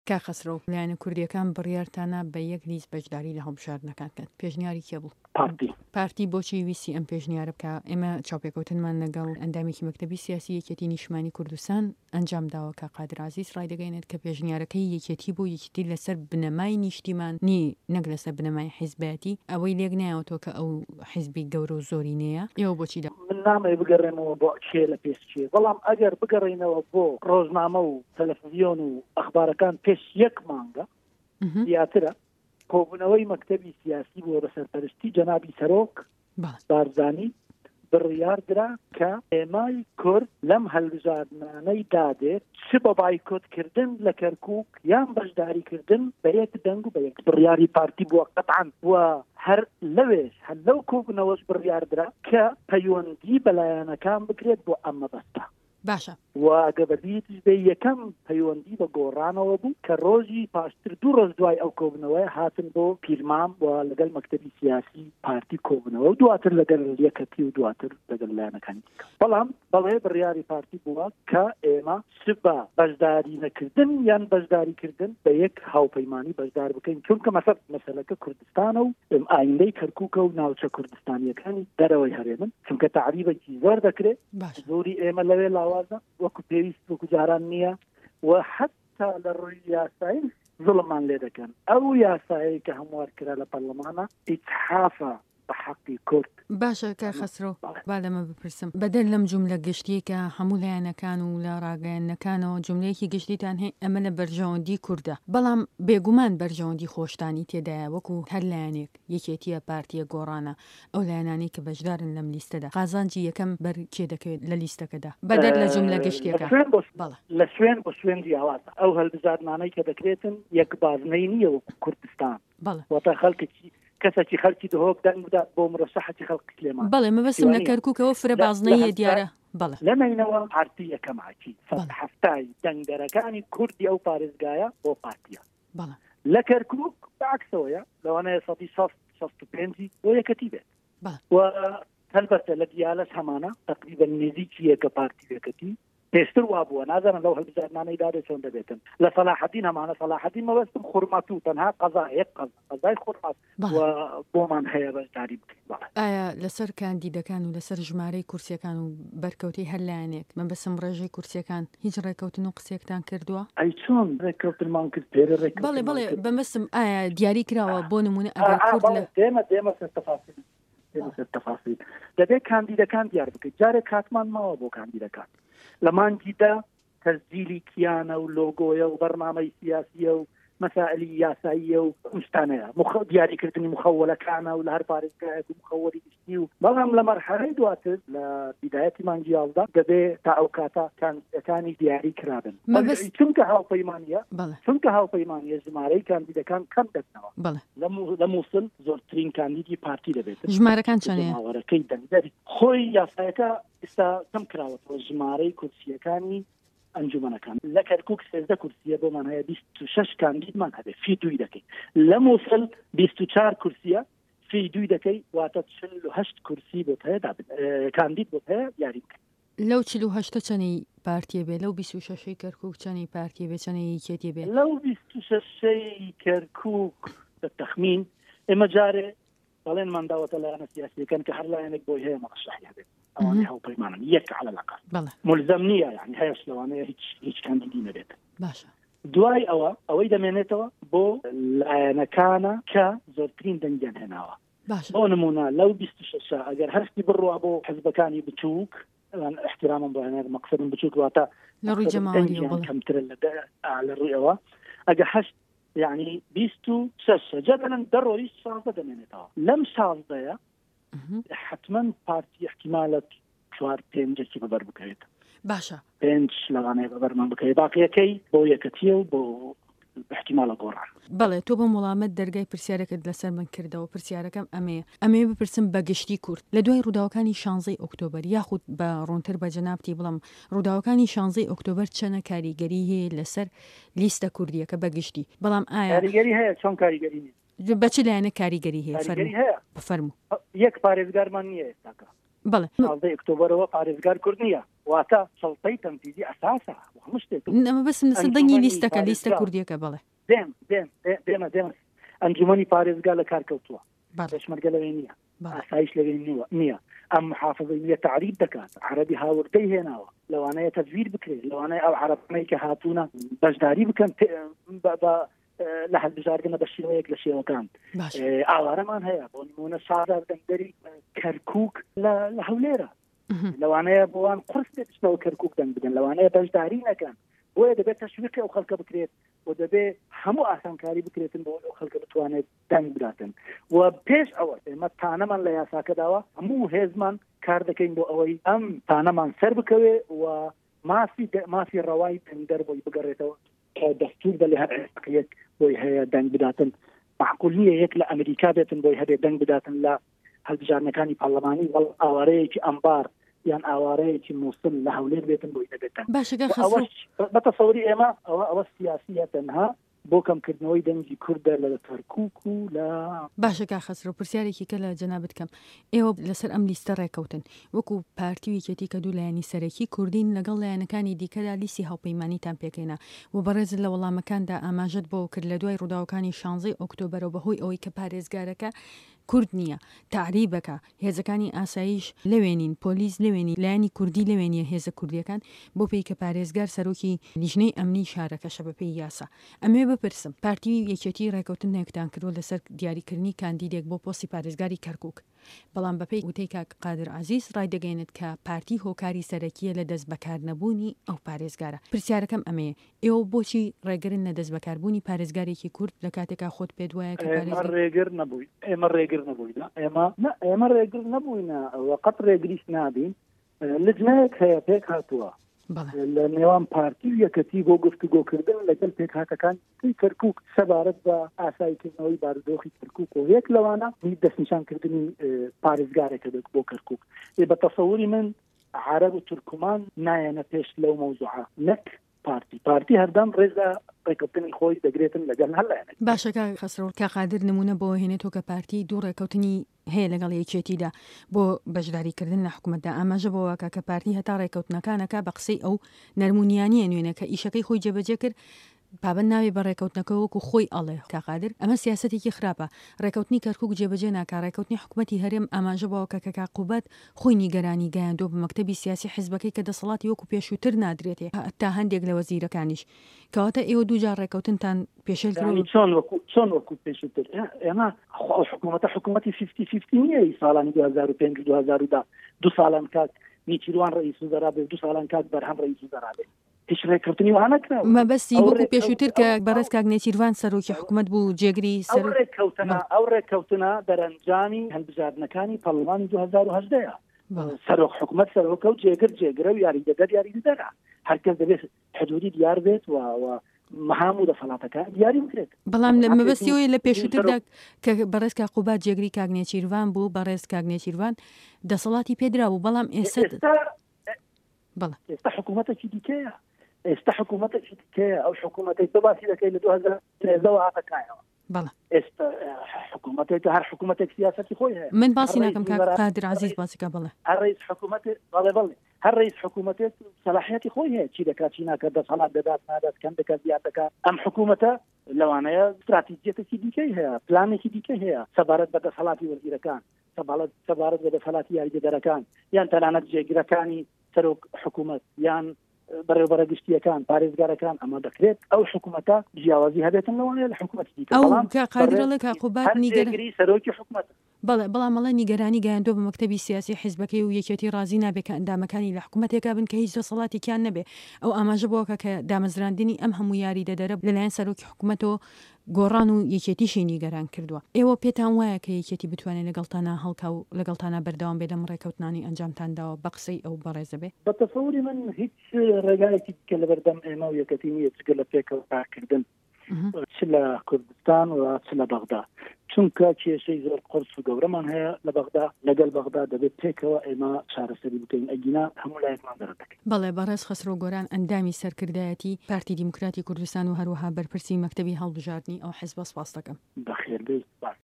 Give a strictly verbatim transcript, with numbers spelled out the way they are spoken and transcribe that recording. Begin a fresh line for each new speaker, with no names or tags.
کا خسرۆ لایەنە کوردیەکان بڕیارتانە بە یەک لیست بەشداری لە هەڵبژاردنەکان کات پێشنیاری کێ بوو؟
پارتی
پارتی بۆچی ویسی ئەم پێشنیارە بکە؟ ئێمە چاوپێکەوتنمان لەگەڵ ئەندامێکی مەکتەبی سیاسی یەکێتی نیشتمانی کوردستان ئەنجام داوە کە قادر عەزیز ڕای دەگەێنێت کە پێشنیارەکەی یەکێتی بوو یەکێتی لەسەر بنەمای نیشتیمان نی نەک لەسەر بنەمای حیزبەتی ئەوەی لێک نایەوەتەوە کە ئەو حیزبی گەورە و زۆرینەیە ئێوە بۆچی دا
من نامەوێ بگەڕێنەوە بۆ چێ لە پێشچێ بەڵام ئەگەر بگەڕێنەوە بۆ ڕۆژنامە و تەلەڤیزیۆن و ئەخبارەکان پێش یەک مانگە زیاترە کۆبوونەوەی مەکتەبی سیاسی بۆ بەسەرپەرستی جەنابی سەرۆک بارزانی بڕیاردرا کە ئێمای کورد لەم هەڵبژاردنانەی دادێت چ بە بایکۆتکردن لە کەرکووک یان بەشداریکردن بە یەک دەنگ و بە یەک بڕیاری پارتی بووە قەتعاً و هەر لەوێش هەر لەو کۆبوونەوەش بڕیاردرا کە پەیوەندی بەلایەنەکان بکرێت بۆ ئەم مەبەستە
باشە
و ئەگەبەتیش بێ یەکەم پەیوەندی بە گۆڕانەوە بوو کە ڕۆژی پاشتر دوو ڕۆژ دوای ئەو کۆبنەوەی هاتن بۆ پیرمام و لەگەڵ مەکتەبی سیاسی پارتی کۆبنەوە و دواتر لەگەڵ یەکەتی و دواتر لەگەڵ لایەنەکانی بەڵام بەڵێ بڕیاری پارتی بووە کە ئێمە سبە بەشداری نەکردن یان بەشداریکردن بە یەک هاوپەیمانی بەشدار بکەین چونکە مەسەر مەسەلەکە کوردستانە و ئایندەی کەرکووکە و ناوچە کوردستانیەکانی دەرەوەی هەرێمن چونکە تعریبێکی زۆر دەکرێت زۆری ئێمە لەوێ لاوازە وەکو پێویست وەکو جاران نییە و حتا لە ڕووی یاسایی زوڵمان لێ دەکەن ئەو یاسایی کە هەموار کرا لە پەرلەمانە ئیتحافە بە حەقی کورد.
باشە کە خسرۆ با لەمە بپرسم بەدەر لەم جوملە گشتیەکە هەموو لایەنەکان و لە ڕاگەیەنەکانەوە جملەیەکی گشتیتان هەیە ئەمە لە بەرژەوەندی کووردە بەڵام بێگومان بەرژەوەندی خۆشتانی تێدایە وەکو هەر لایەنێک یەکێتیە پارتیە گۆڕانە ئەو لایەنانی کە بەشدارن لەم لیستەدا قازانجی یەکەم بەر کێ دەکەوێت لە لیستەکەدا بەدەر لە جملە گشتیەکە
لە سوێن بۆ سوێن جیاوازە ئەو هەڵبژاردنانەی کە دەکرێتن یەک بازنەی نییە وەکو کوردستان واتە خەڵکێکی کەسێکی خەڵکی دهۆک دەنگدا بۆ مرەشەحەتی خەڵکی لێمان
بەڵێ مەبەستم لە کەرکووکەوە فرە بازنەیە دیارە بەڵێ
لەمەینەوە پارتی یەکەماکی هەفتای دەنگدەرەکانی کوردی ئەو پارێزگایە بۆ پارتیە
بەڵێ
لە کەرکووک بەعکسەوەیە لەوانەیە سەدی شەست و پێنجی بۆ یەکەتی بێت و هەلبەتە لە دیالەش هەمانە تقریبا نزیکی یەکە پارتی یەکەتی پێشتر وا بووە نازانم لەو هەڵبژاردنانەی دادێت چۆن دەبێتن لە سەلاحەدین هەمانە سەلاحەدین مەبەستم خوڕمەت و تەنها قەزا یەک قەزا قەزای خوڕمەت و بۆمان هەیە بەشداری بکەین.
ئایا لەسەر کاندیدەکان و لەسەر ژمارەی کورسیەکان و بەرکەوتی هەر لایەنێک من بەسم ڕێژەی کورسیەکان هیچ ڕێکەوتن و قسێکتان کردووە؟
ئەی چۆن ڕێکەوتنمان کرد پێرە ڕێکەوتن
بەڵێ بەڵێ بەمەستم ئایا دیاری کراوە بۆ نمونە ئەگەر کورد لە
دێمە دێمە سەر تەفاسیل دێمە سەر تەفاسیل دەبێت کاندیدەکان دیار بکەیت جارێک کاتمان ماوە بۆ کاندیدەکان لە مانگیدا تەسجیلی کیانە و لۆگۆیە و بەرنامەی سیاسیە و مەسائلی یاساییە و شتانەیە دیاریکردنی مخەوەلەکانە و لە هەر پارێزگایەک و مخەوەلی گشتی و بەڵام لە مەرحەلەی دواتر لە بیدایەتی مانگیاڵدا دەبێت تا ئەو کاتە کاندیدەکانی دیاری کرابن چونکە هاوپەیمانیە چونکە هاوپەیمانیە ژمارەی کاندیدەکان کەم دەبنەوە لە مووسڵ زۆرترین کاندیدی پارتی دەبێت
ژمارەکان چەندەیە
ماوەڕەکەی دەنگدەری خۆی یاسایەکە ئێستا کەم کراوەتەوە ژمارەی کورسیەکانی ئەنجومەنەکان لە کەرکووک سێزدە کورسیە بۆمان هەیە بیست و شەش کاندیدمان هەبێت فی دوی دەکەی لە مووسڵ بیست و چوار کورسیە فی دوی دەکەی واتە چل و هەشت کورسی بۆ هەیە کاندید بۆ هەیە یاری بکەین
لەو چل و هەشتە چەنەی پارتیە بێ لەو بیست و شەشەی کەرکووک چەنەی پارتیە بێ چەنەی یەکێتی بێ
لەو بیست و شەشەی کەرکووک بە تەخمین ئێمە جارێ بەڵێن منداوەتە لایەنە سیاسیەکان کە هەر لایەنێک بۆی هەیە مەڕەشەحی هەبێت ئەوانەی هاوپەیمانن یەک على الأقل ملزم نییە یعنی هەیەش لەوانەیە هیچ هیچ کاندیدی نەبێت
باشە
دوای ئەوە ئەوەی دەمێنێتەوە بۆ لایەنەکانە کە زۆرترین دەنگیان هێناوە بۆ نمونە لەو بیست و شەشە ئەگەر هەستی بڕوا بۆ حزبەکانی بچووک احتراما بۆ هەنێر مەقسەدم بچووک واتە
لە ڕووی جەماوەری
کەمترە لە ڕووی ئەوە ئەگە هەشت يعني بيستو ساسة جدلا دروا شازدة دمينتها لم شازدة حتما بارتي احتمالات شوار بينج كي ببر بكيت
باشا
بينج لغاني ببر من بكيت باقي كي بو يكتيو بو احتمال قرعة
بەڵێ تۆ بە وڵامەت دەرگای پرسیارەکەت لەسەر من کردەوە پرسیارەکەم ئەمەیە ئەمێ بپرسم بەگشتی کورد لە دوای ڕووداوەکانی شانزەی ئۆکتۆبەر یاخود بە ڕوونتر بە جەنابتی بڵم ڕووداوەکانی شانزەی ئۆکتۆبەر چەنە کاریگەری هەیە لەسەر لیستە کوردیەکە بەگشتی بەڵام ئایا
کاریگەری هەیە چۆن کاریگەری نیست
بەچ لایەنە کاریگەری هەیە
بفەرموو یەک پارێزگارمان نییە ئێستاکە
بەڵێ
شانزەی ئۆکتۆبەرەوە پارێزگار کورد نییە واتە سەڵتەی تەنفیزی ئەساسە هەموو شتێک
ئەمە بەسم لەسەر دەنگی لیستەکە لیستە کوردیەکە بڵێ
دێم دێم دێمە دێمە ئەنجومەنی پارێزگا لە کار کەوتووە پێشمەرگە لەوێ نییە ئاسایش لەوێ نییە ئەم محافظەی نیە تعریب دەکات عەرەبی هاوردەی هێناوە لەوانەیە تەزویر بکرێت لەوانەیە ئەو عەرەبەی کە هاتوونە بەشداری بکەن لە هەڵبژاردنە بە شێوەیەک لە شێوەکان ئاوارەمان هەیە بۆ نمونە شازار دەنگدەری کەرکووک لە هەولێرە لەوانەیە بۆوان قرس بێتنەوە کەرکووک دەنگ بدەن لەوانەیە بەشداری نەکەن بۆیە دەبێت تەشویقی ئەو خەڵکە بکرێت و دەبێت هەموو ئاسانکاری بکرێتن بۆ ئەو خەڵکە بتوانێت دەنگ بداتن و پێش ئەوە ئێمە تانەمان لە یاساکەداوە هەموو هێزمان کار دەکەین بۆ ئەوەی ئەم تانەمان سەر بکەوێ و مافی مافی ڕەوای دەنگدەر بۆی بگەڕێتەوە کە دەستور بە لە هەر عێسقەیەک بۆی هەیە دەنگ بداتن معقول نییە یەک لە ئەمریکا بێتن بۆی هەبێت دەنگ بداتن لە هەڵبژارنەکانی پەرلەمانی وەڵ ئاوارەیەکی ئەمبار یان ئاوارەیەکی مووسڵ لە هەولێر بێتن بۆی دەبێتن بەتەسەوری ئێمە ئەوە ئەوە سیاسیە تەنها بۆ کەمکردنەوەی دەنگی کوردە لە کەرکووک و لە
باشەکە خەسرۆ پرسیارێکی کە لە جەنابەت کەم ئێوە لەسەر ئەم لیستە ڕێکەوتن وەکو پارتی ویکێتی کە دوو لایەنی سەرەکی کوردین لەگەڵ لایەنەکانی دیکەدا لیستی هاوپەیمانیتان پێکەینا و بەڕێز لە وەڵامەکاندا ئاماژەت بۆ کرد لە دوای ڕووداوەکانی شانزەی ئۆکتۆبەرەوە بەهۆی ئەوەی کە پارێزگارەکە کورد نییە تعریبەکە هێزەکانی ئاسایش لەوێنین پۆلیس لەوێنی لایەنی کوردی لەوێنیە هێزە کوردیەکان بۆ پێی کە پارێزگار سەرۆکی لیژنەی ئەمنی شارەکەشە بەپێی یاسا ئەمێ بپرسم پارتی یەکێتی ڕێکەوتن نێکتان کردووە لەسەر دیاریکردنی کاندیدێک بۆ پۆستی پارێزگاری کەرکووک بەڵام بەپێی وتەی کاک قادر عەزیز ڕای دەگەێنێت کە پارتی هۆکاری سەرەکیە لە دەست بەکارنەبوونی ئەو پارێزگارە پرسیارەکەم ئەمەیە ئێوە بۆچی ڕێگرن لە دەست بەکاربوونی پارێزگارێکی کورد لە کاتێکا خۆت پێت وایە کە
ڕێگر نەبووی ئێمە ڕێگر نەبووین ئێمە ئێمە ڕێگر نەبووینە وەقەت ڕێگریش نابین لجنەیەک هەیە پێک هاتووە لە نێوان پارتی و یەکەتی بۆ گفتوگۆکردن لەگەڵ پێکهاتەکان کەرکووک سەبارەت بە ئاساییکردنەوەی بارودۆخی کەرکووک و یەک لەوانە دەستنیشانکردنی پارێزگارێکە بۆ کەرکووک بە تەسەووری من عەرەب و تورکمان نایەنە پێش لەو مەوزوعە نەک پارتی پارتی هەردەم ڕێزە ڕێکەوتنی خۆی دەگرێتن لەگەڵ هەر لایەنێک
باشەکە خەسرۆ کە قادر نمونە بۆ هێنێتەوە کە پارتی دوو ڕێکەوتنی هەیە لەگەڵ یەکێتیدا بۆ بەشداریکردن لە حکوومەتدا ئاماژە بۆەوەکە کە پارتی هەتا ڕێکەوتنەکانەکە بە قسەی ئەو نەرمونیانیە نوێنە کە ئیشەکەی خۆی جێبەجێ کرد پابند ناوێ بە ڕێکەوتنەکە وەکو خۆی ئەڵێ کاقادر ئەمە سیاسەتێکی خراپە ڕێکەوتنی کەرکووک جێبەجێ ناکا ڕێکەوتنی حکوومەتی هەرێم ئاماژە بەوەکە کە کاقوبەت خۆی نیگەرانی گەیاندۆ بە مەکتەبی سیاسی حیزبەکەی کە دەسەڵاتی وەکو پێشووتر نادرێتێ تا هەندێک لە وەزیرەکانیش کەواتە ئێوە دووجار ڕێکەوتنتان پێشێل کرد
چۆن وەکو چۆن وەکو پێشووتر ئێمە حکوومەتە حکوومەتی فیفتی فیفتی نییە ساڵانی دو هەزار و پێنج و دو هەزار و ده دوو ساڵان کات نیچیروان ڕئیس وزەرا بێ دوو ساڵان کات بەرهەم ڕئیس وزەرا بێ هیچ ڕێکەوتنی وانە نەکراوە
مە بەستی وەکو پێشووتر کە بەڕێز کاک نێچیروان سەرۆکی حکوومەت بوو جێگری
سەر ڕێکەوتنە ئەو ڕێکەوتنە دەرەنجامی هەڵبژاردنەکانی پەرلەمانی دو هەزار و هەژدەیە سەرۆک حکوومەت سەرۆکە و جێگر جێگرە و یاریدەدەر یاریدەرە هەرکەس دەبێت حدودی دیار بێت و مەهام و دەسەڵاتەکە دیاری بکرێت
بەڵام لە مەبەستیەوەی لە پێشووتردا کە بەڕێز کاقوبات جێگری کاک نێچیروان بوو بەڕێز کاک نێچیروان دەسەڵاتی پێدرا بوو بەڵام ئێستا بەڵێ
ئێستا حکوومەتێکی دیکەیە ئێستا حکوومەتێکی دیکەیە ئەو حکوومەتەی تۆ باسی دەکەی لە دو هەزار و ترێزەوە هاتەکایەوە
بەڵێ
ئێستا حکوومەتێک هەر حکوومەتێک سیاسەتی خۆی هەیە
من باسی ناکەم کاک قادر عەزیز باسیکە بڵێ
هەر ڕئیس حکوومەتێک بەڵێ بڵێ هەر ڕئیس حکوومەتێک سەلاحیەتی خۆی هەیە چی دەکات چی ناکات دەسەڵات دەدات نادات کەم دەکات زیاد دەکات ئەم حکوومەتە لەوانەیە استراتیجیەتێکی دیکەی هەیە پلانێکی دیکە هەیە سەبارەت بە دەسەڵاتی وەزیرەکان سەبارەت بە دەسەڵاتی یاریدەدەرەکان یان تەنانەت جێگیرەکانی سەرۆک حکوومەت یان بەڕێوەبەرە گشتیەکان پارێزگارەکان ئەمە دەکرێت ئەو حکوومەتە جیاوازی هەبێتن لەوانەیە لە حکوومەتی دیکە
بەڵام قادرەڵێ کاقوبات
نیگەری سەرۆکی حکوومەت
بەڵێ بەڵام مەڵە نیگەرانی گەیاندۆ بە مەکتەبی سیاسی حیزبەکەی و یەکێتی ڕازی نابێت کە ئەندامەکانی لە حکوومەتێکا بن کە هیچ دەسەڵاتێکیان نەبێ ئەو ئاماژە بووەکە کە دامەزراندنی ئەم هەموو یاری دەدەرە لەلایەن سەرۆکی حکوومەتەوە گۆڕان و یەکێتیشی نیگەران کردووە ئێوە پێتان وایە کە یەکێتی بتوانێت لەگەڵتانە هەڵکا و لەگەڵتانە بەردەوام بێ لەم ڕێکەوتنانی ئەنجامتانداوە بە قسەی ئەو بەڕێزە بێ
بە تەسەووری من هیچ ڕێگایەکی کە لە بەردەم ئێمە و یەکەتی نییە چگە لە پێکەوە کارکردن چ لە کوردستان و چ لە بەغدا چونکە کێشەی زۆر قرس و گەورەمان هەیە لە بەغدا لەگەڵ بەغدا دەبێت پێکەوە ئێمە چارەسەری بکەین ئەگینا هەموو لایەکمان دەردەکەین
بەڵێ بەڕێز خەسرۆ گۆران ئەندامی سەرکردایەتی پارتی دیموکراتی کوردستان و هەروەها بەرپرسی مەکتەبی هەڵبژاردننی ئەو حیزبە سپاس دەکەم
بەخێربێت